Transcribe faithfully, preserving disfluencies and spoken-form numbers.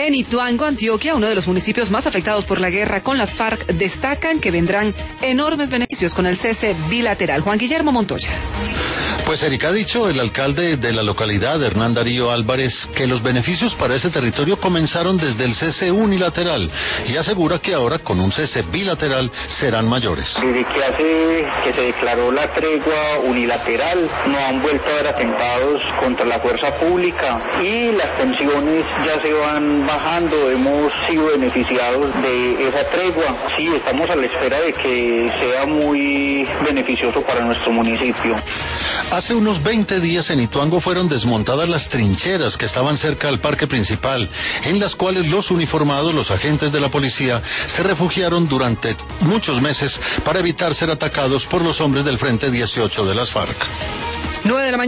En Ituango, Antioquia, uno de los municipios más afectados por la guerra con las FARC, destacan que vendrán enormes beneficios con el cese bilateral. Juan Guillermo Montoya. Pues Erika, ha dicho el alcalde de la localidad, Hernán Darío Álvarez, que los beneficios para ese territorio comenzaron desde el cese unilateral y asegura que ahora con un cese bilateral serán mayores. Desde que hace que se declaró la tregua unilateral, no han vuelto a haber atentados contra la fuerza pública y las tensiones ya se van bajando, hemos sido beneficiados de esa tregua. Sí, estamos a la espera de que sea muy beneficioso para nuestro municipio. Hace unos veinte días en Ituango fueron desmontadas las trincheras que estaban cerca al parque principal, en las cuales los uniformados, los agentes de la policía, se refugiaron durante muchos meses para evitar ser atacados por los hombres del Frente dieciocho de las FARC. nueve de la mañana.